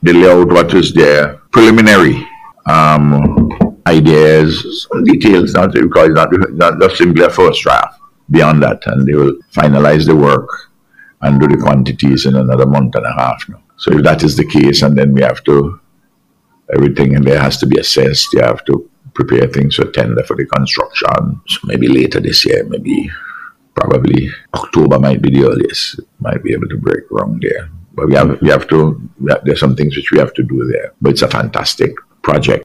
they lay out what is their preliminary ideas, some details, not because not just simply a first draft. Beyond that, and they will finalize the work and do the quantities in another month and a half now. So if that is the case, and then we have to, everything in there has to be assessed, you have to prepare things for tender for the construction. So maybe later this year, maybe probably October might be the earliest, might be able to break ground there. But there's some things which we have to do there. But it's a fantastic project.